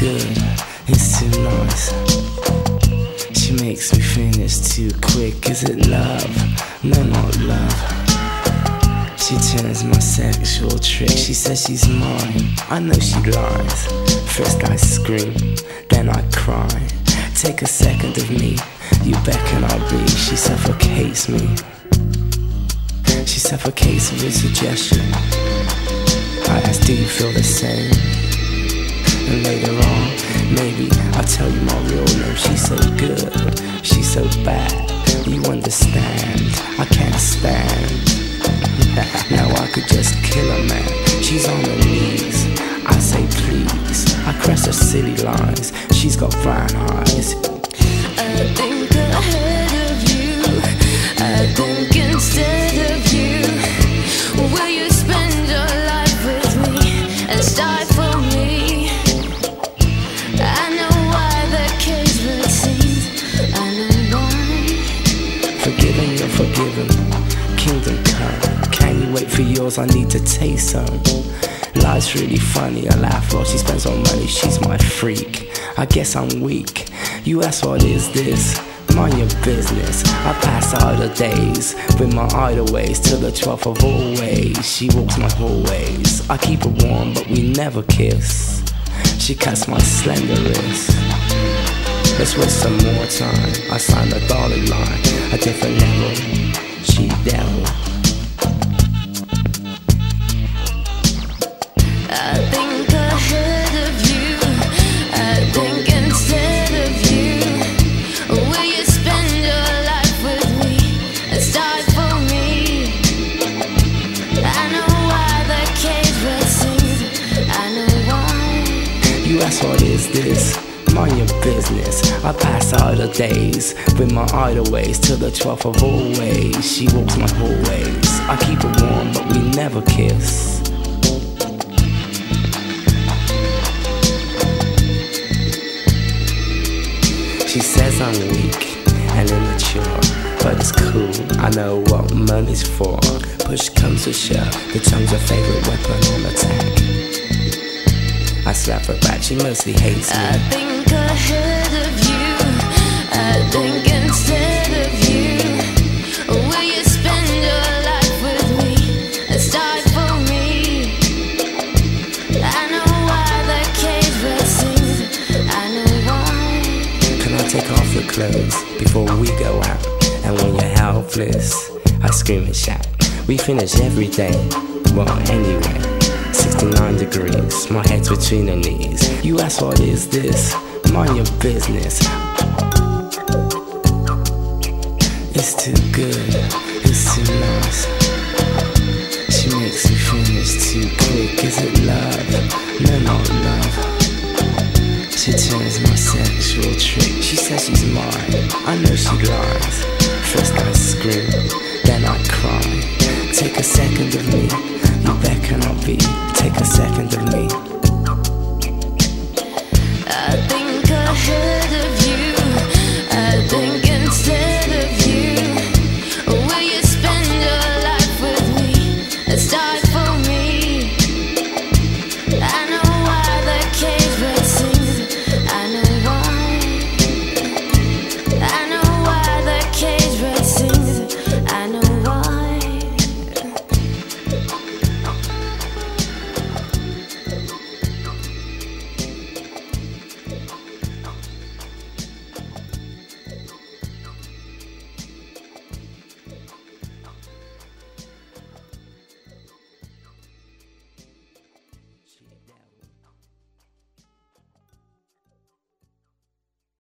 good, it's too nice. She makes me finish too quick. Is it love? No, not love. She turns my sexual trick. She says she's mine. I know she lies. First I scream, then I cry. Take a second of me, you beckon I'll be. She suffocates me. She suffocates with suggestion. I ask, do you feel the same? And later on, maybe I'll tell you my real name. She's so good, she's so bad. You understand, I can't stand. Now I could just kill a man. She's on her knees, I say please. I caress her silly lines, she's got brown eyes. I think ahead of you, I think instead of you. Will you spend your life with me and stifle me? I know why the cage would seem, I know why. Forgiven, you're forgiven, kingdom come. Can you wait for yours? I need to taste some. Life's really funny, I laugh while she spends on money. She's my freak, I guess I'm weak. You ask what is this? Mind your business. I pass idle days with my idle ways till the 12th of always. She walks my hallways, I keep her warm but we never kiss. She cuts my slender wrist. Let's waste some more time. I signed a dotted line, a different level. She devil. I think ahead of you, I think instead of you. Will you spend your life with me and stifle me? I know why the cage would sing, I know why. You ask what is this? Mind your business. I pass idle days with my idle ways till the 12th of always. She walks my hallways, I keep her warm but we never kiss. She says I'm weak and immature, but it's cool, I know what money's for. Push comes to shove, the tongue's her favorite weapon on attack. I slap her back, she mostly hates me. I think ahead of you, I think instead of you. Will you spend your life with me and stifle me? I know why the cage would sing, I know why. Can I take off your clothes before we go out? And when you're helpless, I scream and shout. We finish every day, well anyway. 69 degrees, my head's between her knees. You ask what is this? Mind your business. It's too good, it's too nice. She makes me finish too quick. Is it love? No, not love. She turns my sexual trick. She says she's mine, I know she lies. First I scream, then I cry. Take a second